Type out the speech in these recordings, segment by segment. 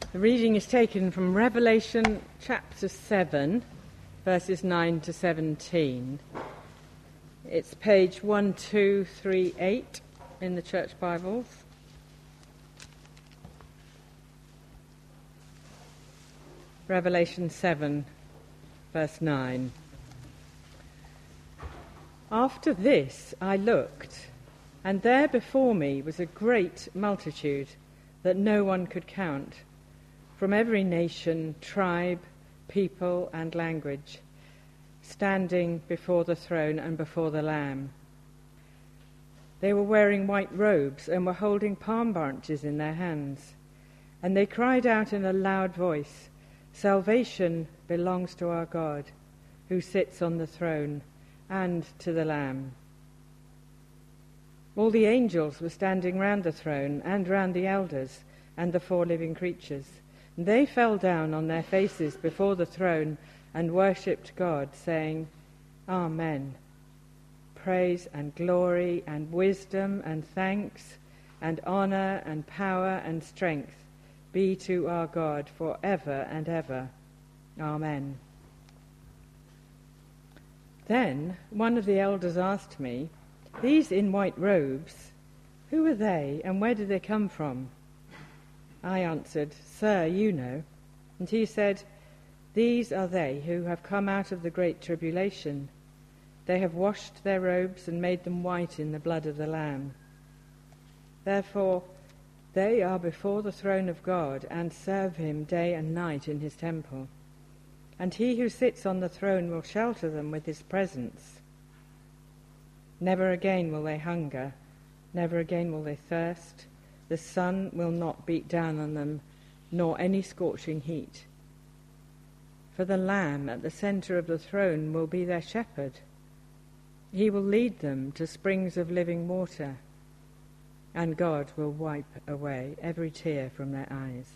The reading is taken from Revelation chapter 7, verses 9 to 17. It's page 1238 in the Church Bibles. Revelation 7, verse 9. After this I looked, and there before me was a great multitude that no one could count, from every nation, tribe, people, and language, standing before the throne and before the Lamb. They were wearing white robes and were holding palm branches in their hands, and they cried out in a loud voice, "Salvation belongs to our God, who sits on the throne, and to the Lamb." All the angels were standing round the throne and round the elders and the four living creatures. They fell down on their faces before the throne and worshipped God, saying, "Amen. Praise and glory and wisdom and thanks and honor and power and strength be to our God for ever and ever. Amen." Then one of the elders asked me, "These in white robes, who are they and where did they come from?" I answered, "Sir, you know." And he said, "These are they who have come out of the great tribulation. They have washed their robes and made them white in the blood of the Lamb. Therefore, they are before the throne of God and serve him day and night in his temple. And he who sits on the throne will shelter them with his presence. Never again will they hunger, never again will they thirst. The sun will not beat down on them, nor any scorching heat. For the Lamb at the center of the throne will be their shepherd. He will lead them to springs of living water, and God will wipe away every tear from their eyes."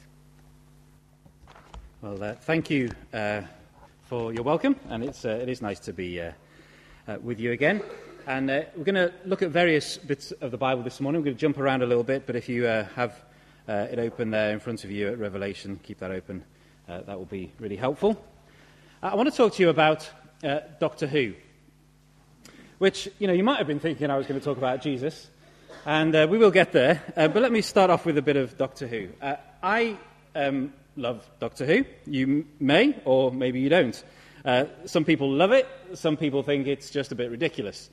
Well, thank you for your welcome, and it is nice to be with you again. And we're going to look at various bits of the Bible this morning. We're going to jump around a little bit, but if you have it open there in front of you at Revelation, keep that open. That will be really helpful. I want to talk to you about Doctor Who, which, you might have been thinking I was going to talk about Jesus, and we will get there. But let me start off with a bit of Doctor Who. I love Doctor Who. You may, or maybe you don't. Some people love it. Some people think it's just a bit ridiculous.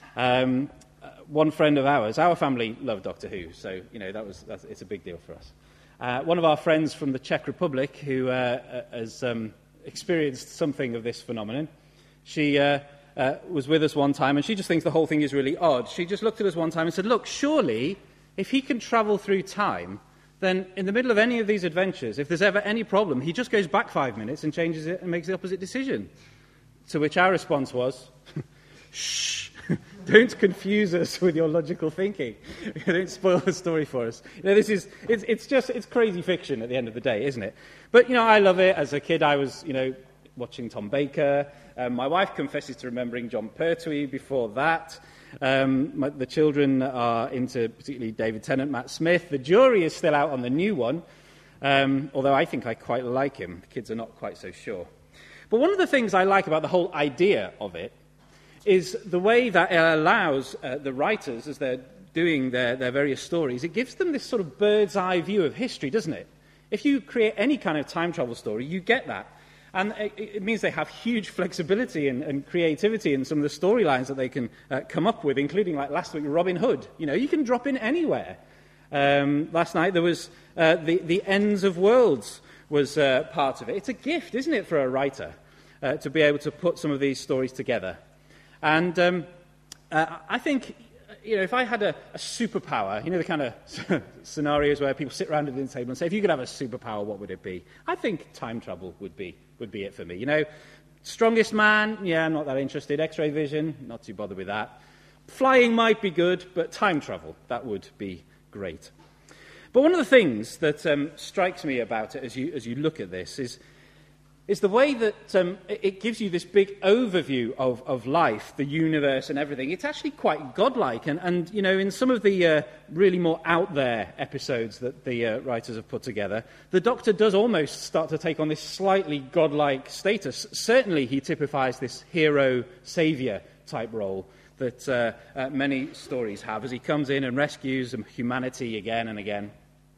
One friend of ours, our family loved Doctor Who, so it's a big deal for us. One of our friends from the Czech Republic, who has experienced something of this phenomenon, she was with us one time, and she just thinks the whole thing is really odd. She just looked at us one time and said, "Look, surely if he can travel through time, then in the middle of any of these adventures, if there's ever any problem, he just goes back 5 minutes and changes it and makes the opposite decision." To which our response was, "Shh, don't confuse us with your logical thinking. Don't spoil the story for us." It's crazy fiction at the end of the day, isn't it? But, I love it. As a kid, I was, watching Tom Baker. My wife confesses to remembering John Pertwee before that. The children are into particularly David Tennant, Matt Smith. The jury is still out on the new one, although I think I quite like him. The kids are not quite so sure. But one of the things I like about the whole idea of it is the way that it allows the writers, as they're doing their various stories, it gives them this sort of bird's-eye view of history, doesn't it? If you create any kind of time travel story, you get that. And it means they have huge flexibility and creativity in some of the storylines that they can come up with, including, like last week, Robin Hood. You can drop in anywhere. Last night there was the Ends of Worlds was part of it. It's a gift, isn't it, for a writer to be able to put some of these stories together. And I think, if I had a superpower, the kind of scenarios where people sit around at the table and say, if you could have a superpower, what would it be? I think time travel would be it for me. Strongest man, yeah, I'm not that interested. X-ray vision, not too bothered with that. Flying might be good, but time travel, that would be great. But one of the things that strikes me about it as you look at this is is the way that it gives you this big overview of life, the universe and everything. It's actually quite godlike. And you know, in some of the really more out there episodes that the writers have put together, the Doctor does almost start to take on this slightly godlike status. Certainly he typifies this hero-saviour type role that many stories have as he comes in and rescues humanity again and again.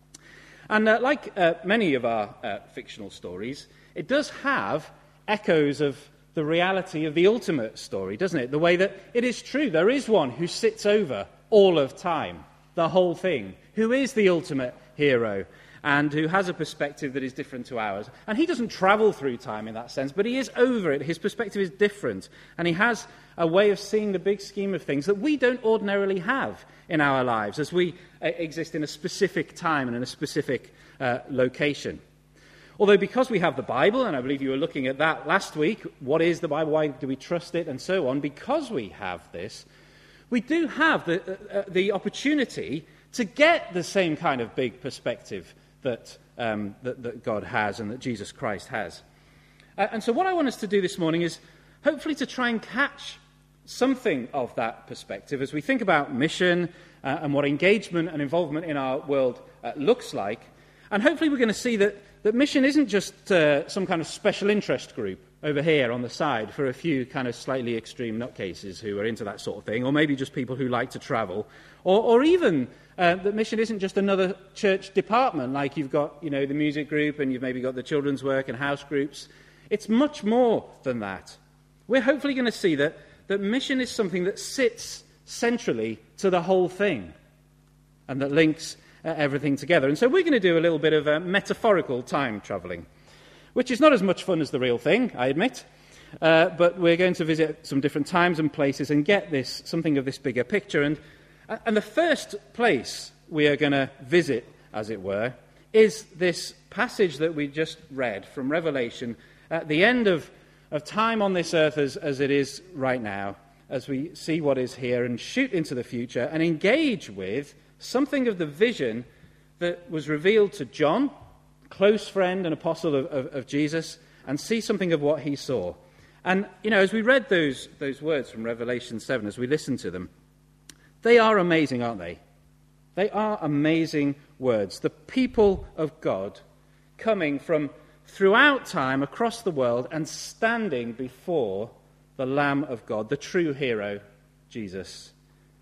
And like many of our fictional stories, it does have echoes of the reality of the ultimate story, doesn't it? The way that it is true. There is one who sits over all of time, the whole thing, who is the ultimate hero and who has a perspective that is different to ours. And he doesn't travel through time in that sense, but he is over it. His perspective is different. And he has a way of seeing the big scheme of things that we don't ordinarily have in our lives as we exist in a specific time and in a specific location. Although because we have the Bible, and I believe you were looking at that last week, what is the Bible, why do we trust it, and so on, because we have this, we do have the opportunity to get the same kind of big perspective that God has and that Jesus Christ has. And so what I want us to do this morning is hopefully to try and catch something of that perspective as we think about mission and what engagement and involvement in our world looks like. And hopefully we're going to see that mission isn't just some kind of special interest group over here on the side for a few kind of slightly extreme nutcases who are into that sort of thing, or maybe just people who like to travel, or even that mission isn't just another church department, like you've got, you know, the music group and you've maybe got the children's work and house groups. It's much more than that. We're hopefully going to see that mission is something that sits centrally to the whole thing and that links everything together. And so we're going to do a little bit of metaphorical time travelling, which is not as much fun as the real thing, I admit, but we're going to visit some different times and places and get something of this bigger picture. And the first place we are going to visit, as it were, is this passage that we just read from Revelation at the end of time on this earth as it is right now, as we see what is here and shoot into the future and engage with something of the vision that was revealed to John, close friend and apostle of Jesus, and see something of what he saw. And, you know, as we read those words from Revelation 7, as we listened to them, they are amazing, aren't they? They are amazing words. The people of God coming from throughout time, across the world, and standing before the Lamb of God, the true hero, Jesus.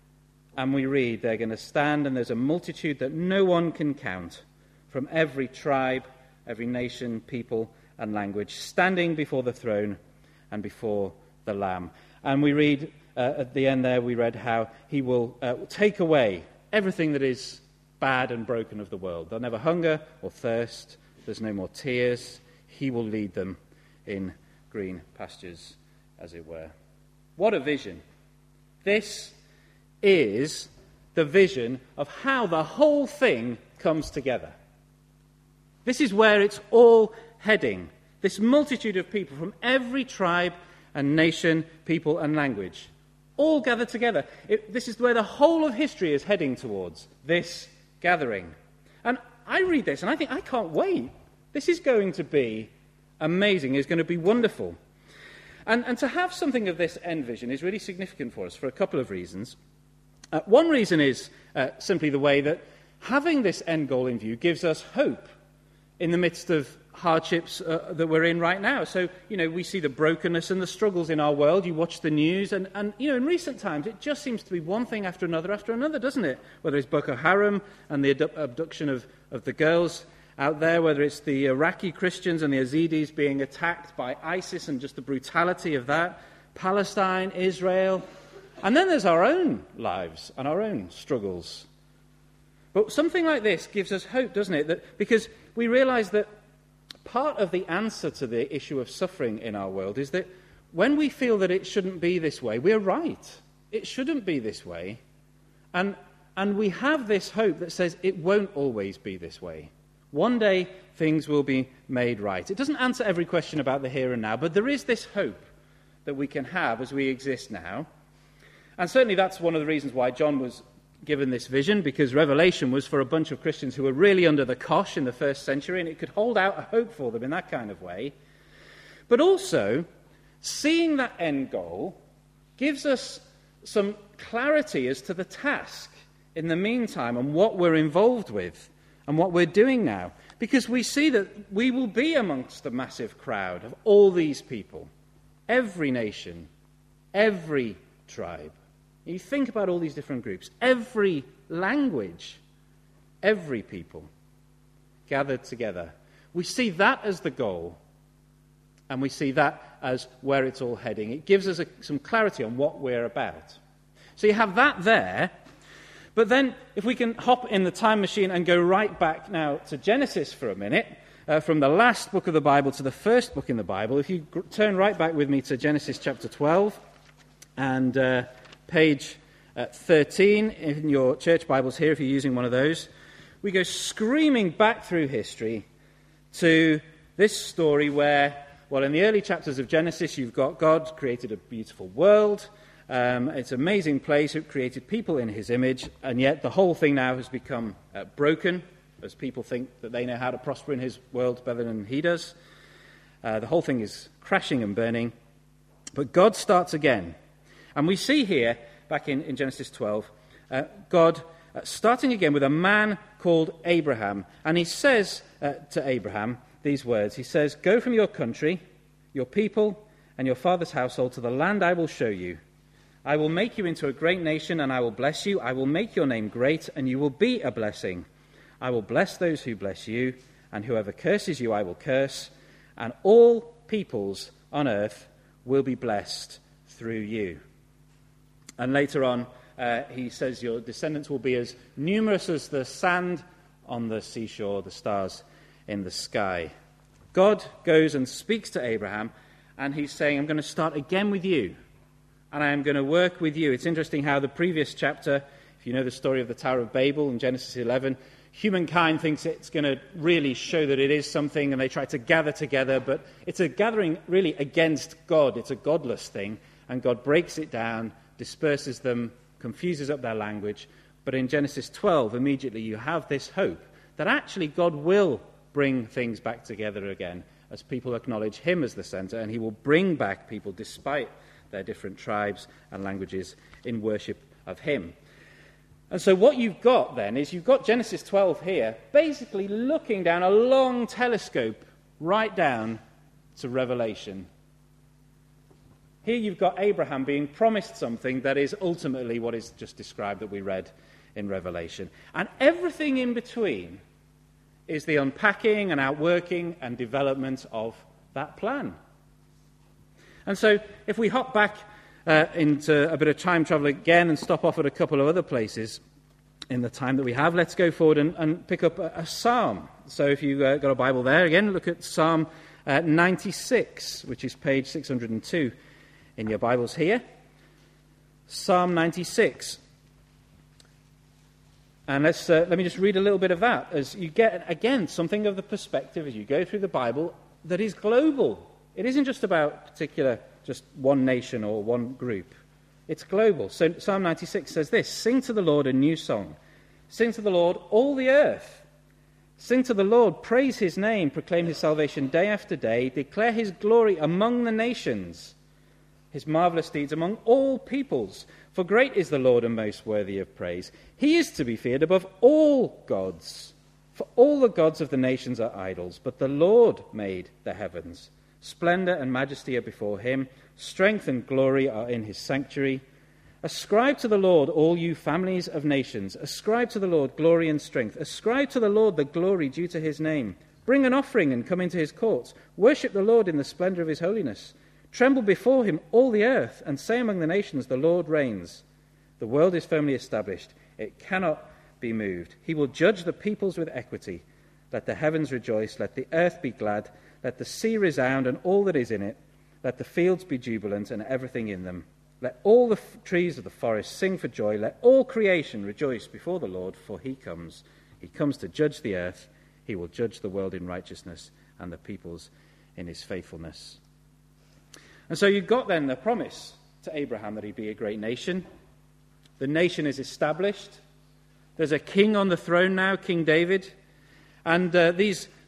And we read, they're going to stand, and there's a multitude that no one can count, from every tribe, every nation, people, and language, standing before the throne and before the Lamb. And we read, at the end there, we read how he will take away everything that is bad and broken of the world. They'll never hunger or thirst. There's no more tears. He will lead them in green pastures, as it were. What a vision. This is the vision of how the whole thing comes together. This is where it's all heading. This multitude of people from every tribe and nation, people and language, all gathered together. This is where the whole of history is heading towards, this gathering. And I read this and I think, I can't wait. This is going to be amazing. It's going to be wonderful. And to have something of this end vision is really significant for us for a couple of reasons. One reason is simply the way that having this end goal in view gives us hope in the midst of hardships that we're in right now. So, you know, we see the brokenness and the struggles in our world. You watch the news, and you know, in recent times, it just seems to be one thing after another, doesn't it? Whether it's Boko Haram and the abduction of the girls out there, whether it's the Iraqi Christians and the Yazidis being attacked by ISIS and just the brutality of that, Palestine, Israel. And then there's our own lives and our own struggles. But something like this gives us hope, doesn't it? That because we realize that part of the answer to the issue of suffering in our world is that when we feel that it shouldn't be this way, we're right. It shouldn't be this way. And we have this hope that says it won't always be this way. One day things will be made right. It doesn't answer every question about the here and now, but there is this hope that we can have as we exist now. And certainly that's one of the reasons why John was given this vision, because Revelation was for a bunch of Christians who were really under the cosh in the first century, and it could hold out a hope for them in that kind of way. But also, seeing that end goal gives us some clarity as to the task in the meantime and what we're involved with and what we're doing now. Because we see that we will be amongst the massive crowd of all these people, every nation, every tribe. You think about all these different groups, every language, every people gathered together. We see that as the goal, and we see that as where it's all heading. It gives us some clarity on what we're about. So you have that there. But then, if we can hop in the time machine and go right back now to Genesis for a minute, from the last book of the Bible to the first book in the Bible, if you turn right back with me to Genesis chapter 12 and page 13 in your church Bibles here, if you're using one of those, we go screaming back through history to this story where, well, in the early chapters of Genesis, you've got God created a beautiful world. It's an amazing place. It created people in his image, and yet the whole thing now has become broken, as people think that they know how to prosper in his world better than he does. The whole thing is crashing and burning. But God starts again. And we see here, back in Genesis 12, God starting again with a man called Abraham. And he says to Abraham these words. He says, "Go from your country, your people, and your father's household to the land I will show you. I will make you into a great nation, and I will bless you. I will make your name great, and you will be a blessing. I will bless those who bless you, and whoever curses you I will curse, and all peoples on earth will be blessed through you." And later on, he says, "Your descendants will be as numerous as the sand on the seashore, the stars in the sky." God goes and speaks to Abraham, and he's saying, "I'm going to start again with you. And I am going to work with you." It's interesting how the previous chapter, if you know the story of the Tower of Babel in Genesis 11, humankind thinks it's going to really show that it is something, and they try to gather together, but it's a gathering really against God. It's a godless thing, and God breaks it down, disperses them, confuses up their language. But in Genesis 12, immediately you have this hope that actually God will bring things back together again as people acknowledge him as the center, and he will bring back people despite their different tribes and languages in worship of him. And so what you've got then is you've got Genesis 12 here, basically looking down a long telescope right down to Revelation. Here you've got Abraham being promised something that is ultimately what is just described that we read in Revelation. And everything in between is the unpacking and outworking and development of that plan. And so if we hop back into a bit of time travel again and stop off at a couple of other places in the time that we have, let's go forward and pick up a psalm. So if you've got a Bible there, again, look at Psalm 96, which is page 602 in your Bibles here. Psalm 96. And let me just read a little bit of that as you get, again, something of the perspective as you go through the Bible that is global. It isn't just about particular, just one nation or one group. It's global. So Psalm 96 says this: "Sing to the Lord a new song. Sing to the Lord, all the earth. Sing to the Lord, praise his name, proclaim his salvation day after day, declare his glory among the nations, his marvelous deeds among all peoples. For great is the Lord and most worthy of praise. He is to be feared above all gods. For all the gods of the nations are idols, but the Lord made the heavens. Splendor and majesty are before him. Strength and glory are in his sanctuary. Ascribe to the Lord, all you families of nations. Ascribe to the Lord glory and strength. Ascribe to the Lord the glory due to his name. Bring an offering and come into his courts. Worship the Lord in the splendor of his holiness. Tremble before him, all the earth, and say among the nations, the Lord reigns. The world is firmly established. It cannot be moved. He will judge the peoples with equity. Let the heavens rejoice. Let the earth be glad. Let the sea resound and all that is in it. Let the fields be jubilant and everything in them. Let all the trees of the forest sing for joy. Let all creation rejoice before the Lord, for he comes. He comes to judge the earth. He will judge the world in righteousness and the peoples in his faithfulness." And so you've got then the promise to Abraham that he'd be a great nation. The nation is established. There's a king on the throne now, King David. And these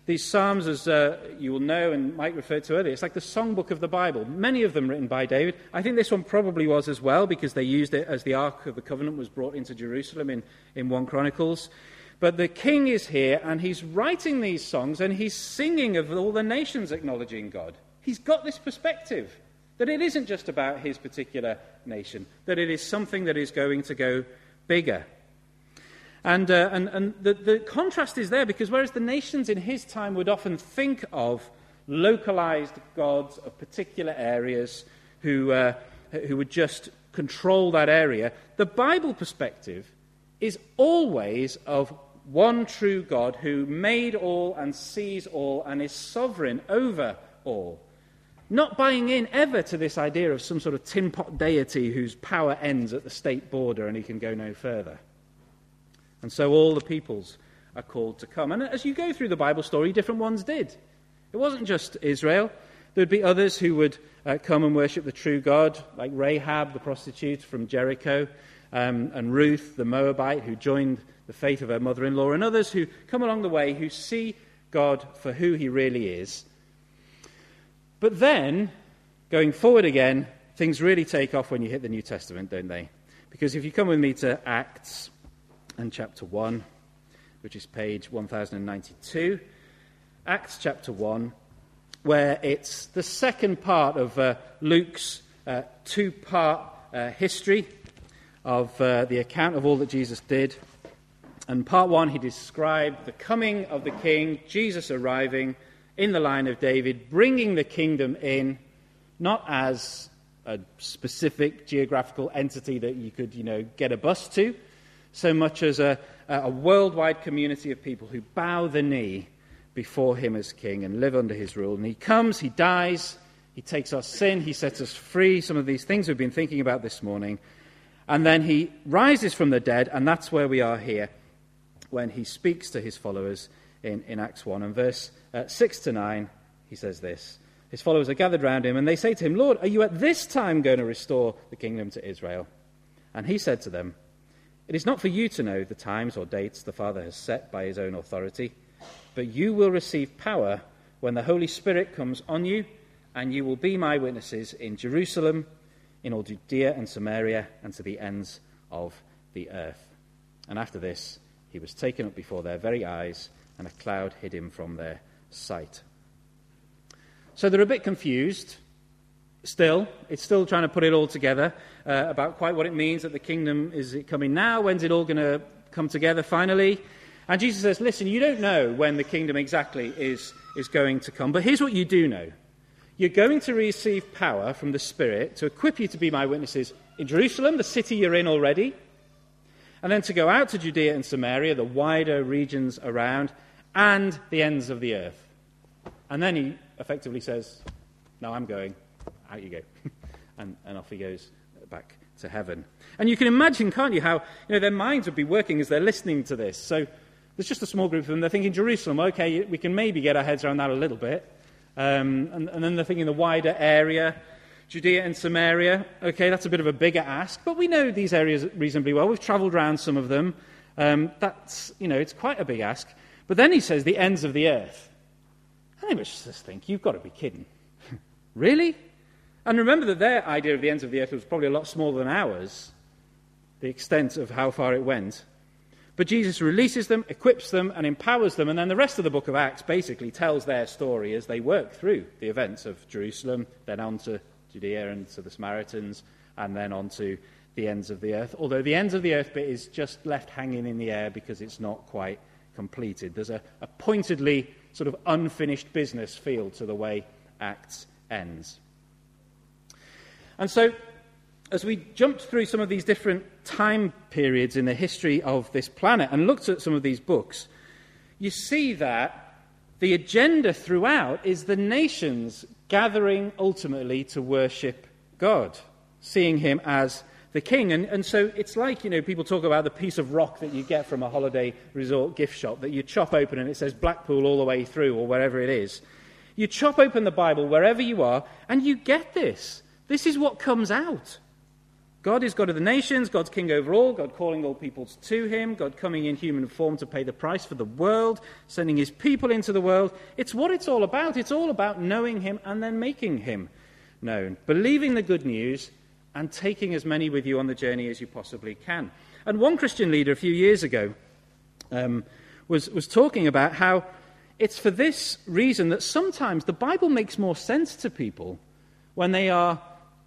psalms, as you will know and Mike referred to earlier, it's like the songbook of the Bible. Many of them written by David. I think this one probably was as well, because they used it as the Ark of the Covenant was brought into Jerusalem in 1 Chronicles. But the king is here, and he's writing these songs, and he's singing of all the nations acknowledging God. He's got this perspective that it isn't just about his particular nation, that it is something that is going to go bigger. And the contrast is there, because whereas the nations in his time would often think of localized gods of particular areas who would just control that area, the Bible perspective is always of one true God who made all and sees all and is sovereign over all. Not buying in ever to this idea of some sort of tin pot deity whose power ends at the state border and he can go no further. And so all the peoples are called to come. And as you go through the Bible story, different ones did. It wasn't just Israel. There would be others who would come and worship the true God, like Rahab, the prostitute from Jericho, and Ruth, the Moabite, who joined the faith of her mother-in-law, and others who come along the way who see God for who he really is. But then, going forward again, things really take off when you hit the New Testament, don't they? Because if you come with me to Acts and chapter 1, which is page 1092, Acts chapter 1, where it's the second part of Luke's two-part history of the account of all that Jesus did. And part 1, he described the coming of the king, Jesus arriving in the line of David, bringing the kingdom in, not as a specific geographical entity that you could, get a bus to, so much as a worldwide community of people who bow the knee before him as king and live under his rule. And he comes, he dies, he takes our sin, he sets us free, some of these things we've been thinking about this morning. And then he rises from the dead, and that's where we are here, when he speaks to his followers in Acts 1. And verse 6 to 9, he says this. His followers are gathered round him, and they say to him, "Lord, are you at this time going to restore the kingdom to Israel?" And he said to them, "It is not for you to know the times or dates the Father has set by his own authority, but you will receive power when the Holy Spirit comes on you, and you will be my witnesses in Jerusalem, in all Judea and Samaria, and to the ends of the earth." And after this, he was taken up before their very eyes, and a cloud hid him from their sight. So they're a bit confused still. It's still trying to put it all together about quite what it means that the kingdom, is it coming now? When's it all going to come together finally? And Jesus says, listen, you don't know when the kingdom exactly is going to come, but here's what you do know. You're going to receive power from the Spirit to equip you to be my witnesses in Jerusalem, the city you're in already, and then to go out to Judea and Samaria, the wider regions around, and the ends of the earth. And then he effectively says, no, I'm going. Out you go. and off he goes back to heaven. And you can imagine, can't you, how their minds would be working as they're listening to this. So there's just a small group of them. They're thinking Jerusalem, okay, we can maybe get our heads around that a little bit. And then they're thinking the wider area, Judea and Samaria. Okay, that's a bit of a bigger ask, but we know these areas reasonably well. We've travelled around some of them. That's, it's quite a big ask. But then he says the ends of the earth. And they must just think, you've got to be kidding. Really? And remember that their idea of the ends of the earth was probably a lot smaller than ours, the extent of how far it went. But Jesus releases them, equips them, and empowers them, and then the rest of the book of Acts basically tells their story as they work through the events of Jerusalem, then on to Judea and to the Samaritans, and then on to the ends of the earth. Although the ends of the earth bit is just left hanging in the air because it's not quite completed. There's a pointedly sort of unfinished business feel to the way Acts ends. And so, as we jumped through some of these different time periods in the history of this planet and looked at some of these books, you see that the agenda throughout is the nations gathering ultimately to worship God, seeing him as the king. And so it's like, people talk about the piece of rock that you get from a holiday resort gift shop that you chop open and it says Blackpool all the way through, or wherever it is. You chop open the Bible wherever you are and you get this. This is what comes out. God is God of the nations, God's king over all, God calling all peoples to him, God coming in human form to pay the price for the world, sending his people into the world. It's what it's all about. It's all about knowing him and then making him known, believing the good news and taking as many with you on the journey as you possibly can. And one Christian leader a few years ago was talking about how it's for this reason that sometimes the Bible makes more sense to people when they are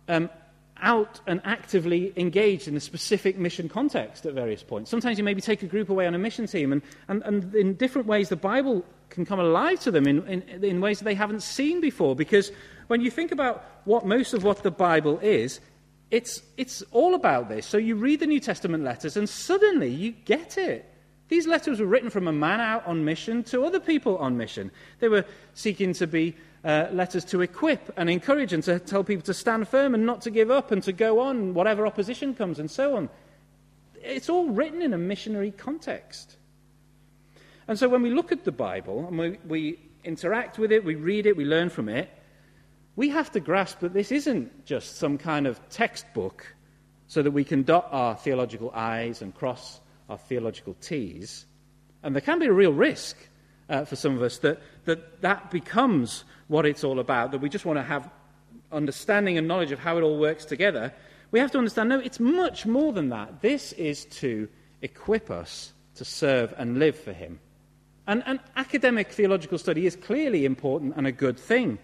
out and actively engaged in a specific mission context at various points. Sometimes you maybe take a group away on a mission team, and in different ways the Bible can come alive to them in ways that they haven't seen before. Because when you think about most of what the Bible is, it's all about this. So you read the New Testament letters and suddenly you get it. These letters were written from a man out on mission to other people on mission. They were seeking to be letters to equip and encourage and to tell people to stand firm and not to give up and to go on whatever opposition comes and so on. It's all written in a missionary context. And so when we look at the Bible and we interact with it, we read it, we learn from it, we have to grasp that this isn't just some kind of textbook so that we can dot our theological I's and cross our theological T's. And there can be a real risk for some of us that becomes what it's all about, that we just want to have understanding and knowledge of how it all works together. We have to understand, no, it's much more than that. This is to equip us to serve and live for him. And academic theological study is clearly important and a good thing.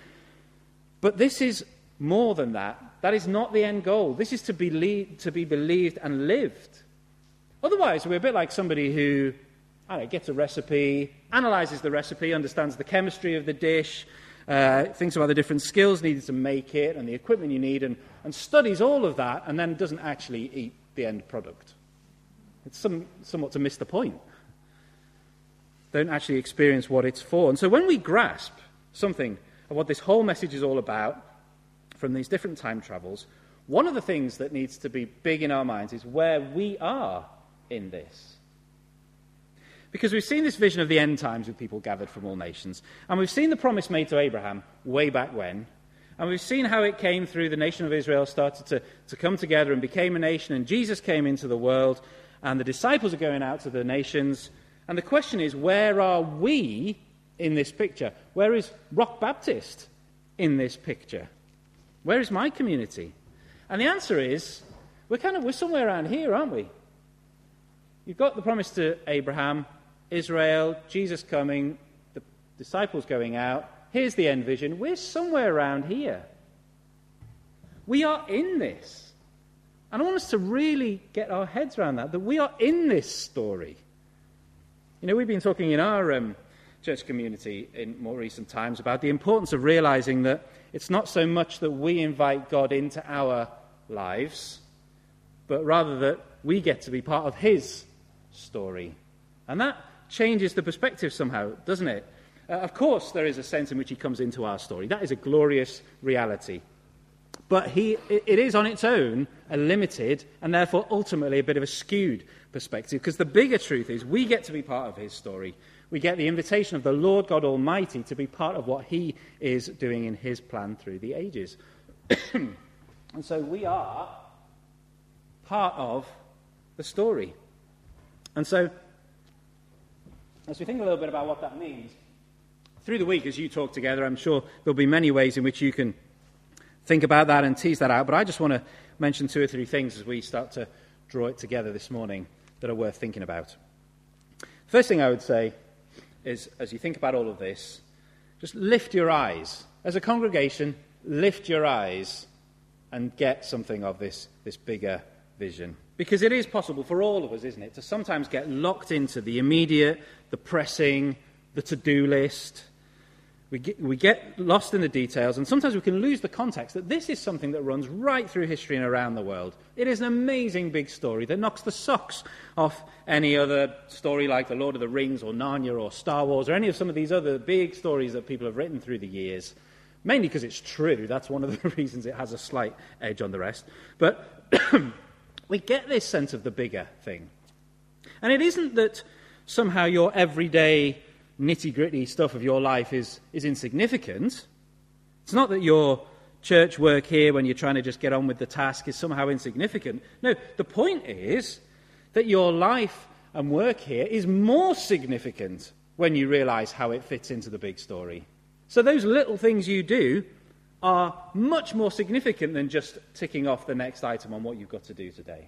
But this is more than that. That is not the end goal. This is to be believed and lived. Otherwise, we're a bit like somebody who gets a recipe, analyzes the recipe, understands the chemistry of the dish, thinks about the different skills needed to make it and the equipment you need, and studies all of that, and then doesn't actually eat the end product. It's somewhat to miss the point. Don't actually experience what it's for. And so when we grasp something of what this whole message is all about from these different time travels, one of the things that needs to be big in our minds is where we are in this. Because we've seen this vision of the end times with people gathered from all nations, and we've seen the promise made to Abraham way back when, and we've seen how it came through the nation of Israel started to come together and became a nation, and Jesus came into the world, and the disciples are going out to the nations. And the question is, where are we in this picture? Where is Rock Baptist in this picture? Where is my community? And the answer is, we're somewhere around here, aren't we? You've got the promise to Abraham, Israel, Jesus coming, the disciples going out. Here's the end vision. We're somewhere around here. We are in this. And I want us to really get our heads around that we are in this story. You know, we've been talking in our church community in more recent times about the importance of realizing that it's not so much that we invite God into our lives, but rather that we get to be part of his story. And that changes the perspective somehow, doesn't it? Of course, there is a sense in which he comes into our story. That is a glorious reality. But it is on its own a limited and therefore ultimately a bit of a skewed perspective, because the bigger truth is we get to be part of his story. We get the invitation of the Lord God Almighty to be part of what he is doing in his plan through the ages. And so we are part of the story. And so, as we think a little bit about what that means, through the week as you talk together, I'm sure there'll be many ways in which you can think about that and tease that out, but I just want to mention 2 or 3 things as we start to draw it together this morning that are worth thinking about. First thing I would say is, as you think about all of this, just lift your eyes. As a congregation, lift your eyes and get something of this bigger vision. Because it is possible for all of us, isn't it, to sometimes get locked into the immediate, the pressing, the to-do list. We get lost in the details, and sometimes we can lose the context that this is something that runs right through history and around the world. It is an amazing big story that knocks the socks off any other story like The Lord of the Rings or Narnia or Star Wars or any of some of these other big stories that people have written through the years. Mainly because it's true. That's one of the reasons it has a slight edge on the rest. But we get this sense of the bigger thing. And it isn't that somehow your everyday nitty-gritty stuff of your life is insignificant. It's not that your church work here when you're trying to just get on with the task is somehow insignificant. No, the point is that your life and work here is more significant when you realize how it fits into the big story. So those little things you do are much more significant than just ticking off the next item on what you've got to do today.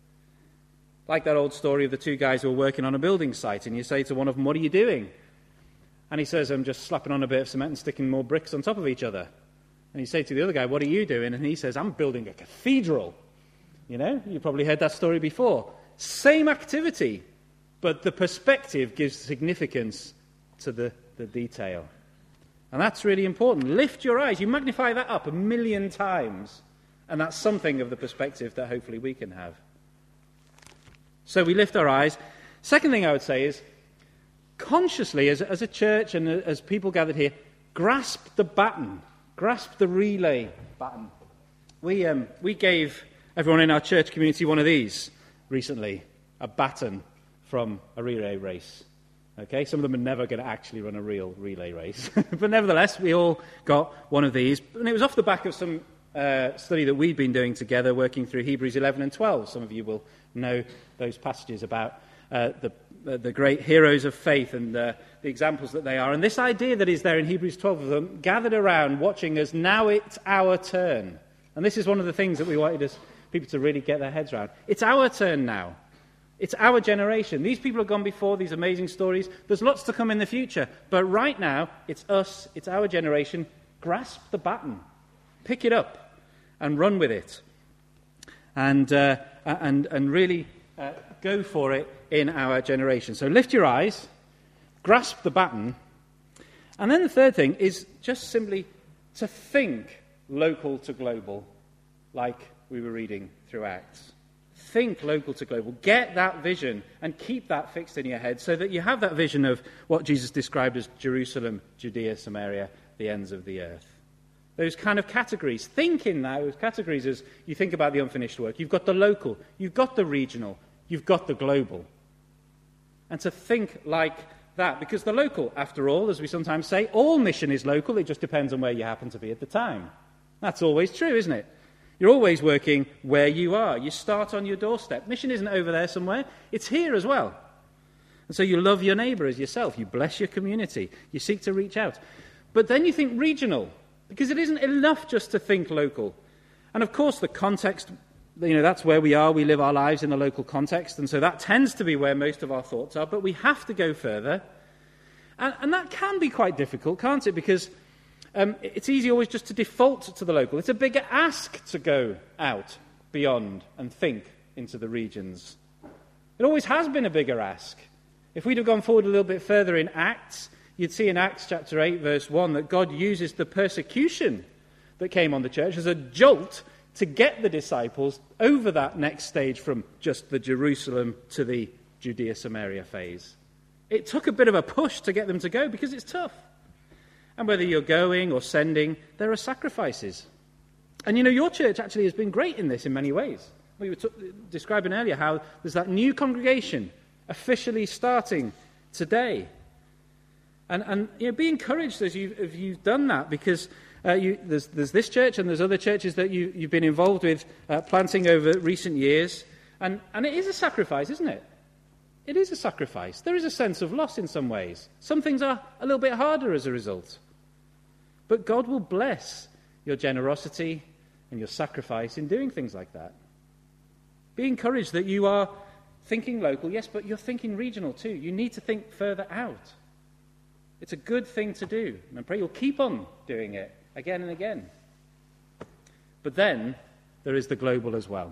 Like that old story of the two guys who are working on a building site, and you say to one of them, "What are you doing?" And he says, "I'm just slapping on a bit of cement and sticking more bricks on top of each other." And you say to the other guy, "What are you doing?" And he says, "I'm building a cathedral." You know, you've probably heard that story before. Same activity, but the perspective gives significance to the detail. And that's really important. Lift your eyes. You magnify that up 1,000,000 times, and that's something of the perspective that hopefully we can have. So we lift our eyes. Second thing I would say is, consciously, as a church and as people gathered here, grasp the baton. Grasp the relay baton. We gave everyone in our church community one of these recently, a baton from a relay race. Okay, some of them are never going to actually run a real relay race. But nevertheless, we all got one of these. And it was off the back of some study that we'd been doing together, working through Hebrews 11 and 12. Some of you will know those passages about the great heroes of faith and the examples that they are. And this idea that is there in Hebrews 12 of them gathered around watching us, now it's our turn. And this is one of the things that we wanted people to really get their heads around. It's our turn now. It's our generation. These people have gone before, these amazing stories. There's lots to come in the future. But right now, it's us, it's our generation. Grasp the baton. Pick it up and run with it. And really go for it in our generation. So lift your eyes, grasp the baton. And then the third thing is just simply to think local to global, like we were reading through Acts. Think local to global. Get that vision and keep that fixed in your head so that you have that vision of what Jesus described as Jerusalem, Judea, Samaria, the ends of the earth. Those kind of categories. Think in those categories as you think about the unfinished work. You've got the local, you've got the regional, you've got the global. And to think like that, because the local, after all, as we sometimes say, all mission is local, it just depends on where you happen to be at the time. That's always true, isn't it? You're always working where you are. You start on your doorstep. Mission isn't over there somewhere. It's here as well. And so you love your neighbour as yourself. You bless your community. You seek to reach out. But then you think regional, because it isn't enough just to think local. And of course, the context, that's where we are. We live our lives in the local context. And so that tends to be where most of our thoughts are. But we have to go further. And that can be quite difficult, can't it? Because it's easy always just to default to the local. It's a bigger ask to go out beyond and think into the regions. It always has been a bigger ask. If we'd have gone forward a little bit further in Acts, you'd see in Acts chapter 8, verse 1, that God uses the persecution that came on the church as a jolt to get the disciples over that next stage from just the Jerusalem to the Judea, Samaria phase. It took a bit of a push to get them to go because it's tough. And whether you're going or sending, there are sacrifices. And your church actually has been great in this in many ways. We were describing earlier how there's that new congregation officially starting today. And be encouraged as you've done that, because there's this church and there's other churches that you've been involved with planting over recent years. And it is a sacrifice, isn't it? It is a sacrifice. There is a sense of loss in some ways. Some things are a little bit harder as a result. But God will bless your generosity and your sacrifice in doing things like that. Be encouraged that you are thinking local, yes, but you're thinking regional too. You need to think further out. It's a good thing to do, and I pray you'll keep on doing it again and again. But then there is the global as well.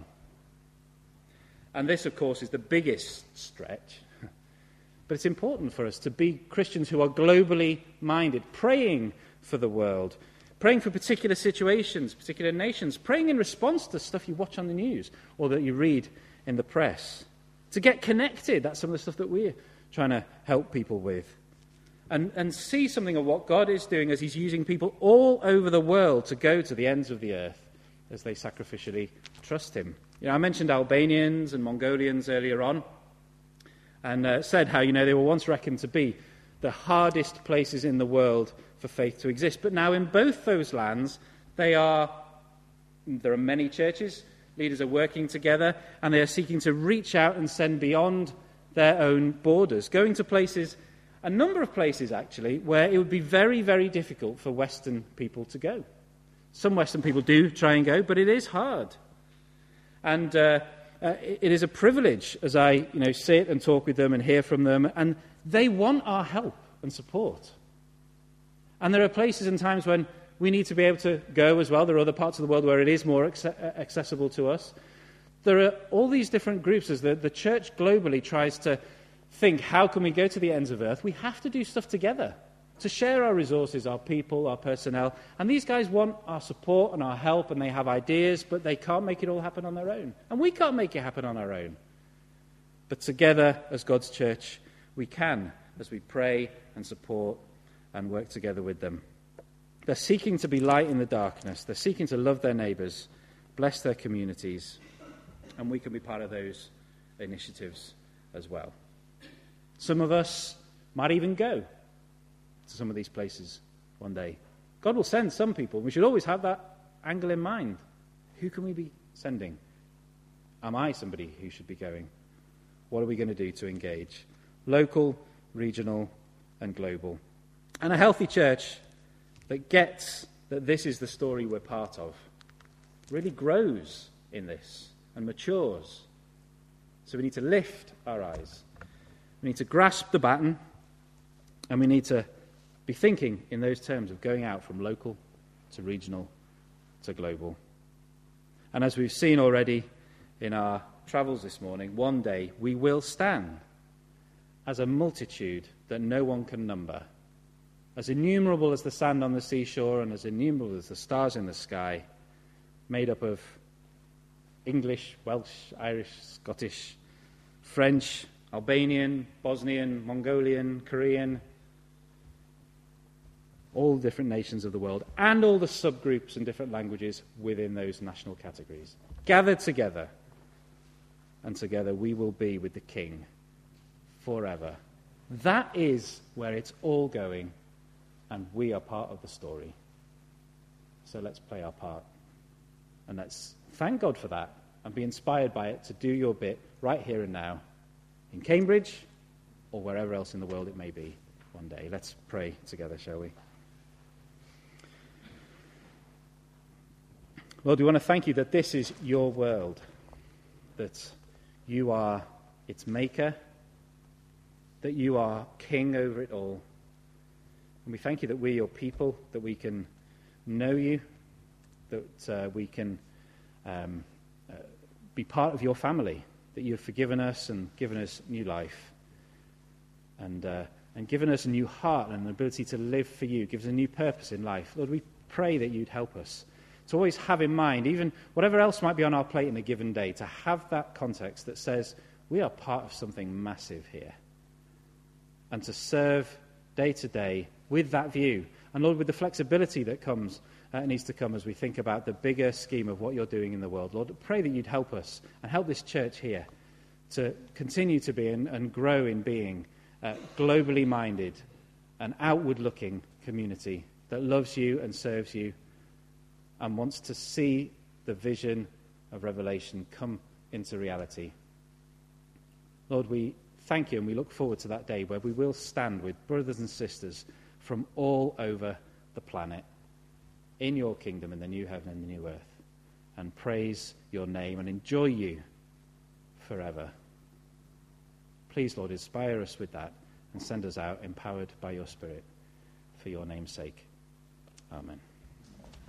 And this, of course, is the biggest stretch. But it's important for us to be Christians who are globally minded, praying for the world, praying for particular situations, particular nations, praying in response to stuff you watch on the news or that you read in the press. To get connected, that's some of the stuff that we're trying to help people with. And see something of what God is doing as he's using people all over the world to go to the ends of the earth as they sacrificially trust him. I mentioned Albanians and Mongolians earlier on, and said how, they were once reckoned to be the hardest places in the world for faith to exist. But now in both those lands, There are many churches. Leaders are working together, and they are seeking to reach out and send beyond their own borders, going to places, a number of places actually, where it would be very, very difficult for Western people to go. Some Western people do try and go, but it is hard. And it is a privilege as I sit and talk with them and hear from them, and they want our help and support. And there are places and times when we need to be able to go as well. There are other parts of the world where it is more accessible to us. There are all these different groups as the church globally tries to think, how can we go to the ends of earth? We have to do stuff together to share our resources, our people, our personnel. And these guys want our support and our help, and they have ideas, but they can't make it all happen on their own. And we can't make it happen on our own. But together, as God's church, we can, as we pray and support and work together with them. They're seeking to be light in the darkness. They're seeking to love their neighbours, bless their communities, and we can be part of those initiatives as well. Some of us might even go to some of these places one day. God will send some people. We should always have that angle in mind. Who can we be sending? Am I somebody who should be going? What are we going to do to engage? Local, regional, and global. And a healthy church that gets that this is the story we're part of really grows in this and matures. So we need to lift our eyes. We need to grasp the baton, and we need to be thinking in those terms of going out from local to regional to global. And as we've seen already in our travels this morning, one day we will stand as a multitude that no one can number, as innumerable as the sand on the seashore and as innumerable as the stars in the sky, made up of English, Welsh, Irish, Scottish, French, Albanian, Bosnian, Mongolian, Korean, all different nations of the world, and all the subgroups and different languages within those national categories. Gathered together, and together we will be with the King forever. That is where it's all going, and we are part of the story. So let's play our part. And let's thank God for that and be inspired by it to do your bit right here and now in Cambridge or wherever else in the world it may be one day. Let's pray together, shall we? Lord, we want to thank you that this is your world, that you are its maker, that you are king over it all. And we thank you that we're your people, that we can know you, that we can be part of your family, that you have forgiven us and given us new life, and given us a new heart and an ability to live for you, give us a new purpose in life. Lord, we pray that you'd help us to always have in mind, even whatever else might be on our plate in a given day, to have that context that says we are part of something massive here, and to serve day to day with that view. And Lord, with the flexibility that comes, needs to come as we think about the bigger scheme of what you're doing in the world. Lord, pray that you'd help us and help this church here to continue to be and grow in being globally minded, an outward-looking community that loves you and serves you and wants to see the vision of Revelation come into reality. Lord, we thank you and we look forward to that day where we will stand with brothers and sisters from all over the planet in your kingdom, in the new heaven and the new earth, and praise your name and enjoy you forever. Please, Lord, inspire us with that and send us out empowered by your Spirit for your name's sake. Amen.